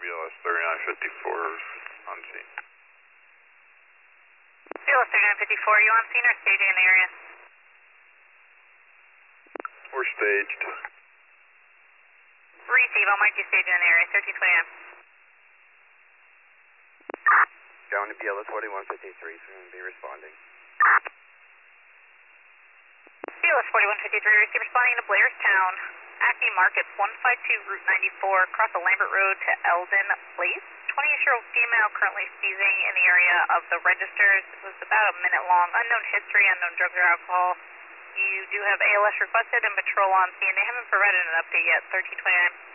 BLS 3954 on scene. BLS 3954, you on scene or staging in the area? We're staged. Receive, I'll mark you staging in the area, 1329. Going to BLS 4153, so we're going to be responding. BLS 4153, receive responding to Blairstown. Acme Markets, 152 Route 94, across the Lambert Road to Eldon Place. 20-year-old female currently seizing in the area of the registers. It was about a minute long. Unknown history, unknown drugs or alcohol. You do have ALS requested and patrol on scene. They haven't provided an update yet, 1329.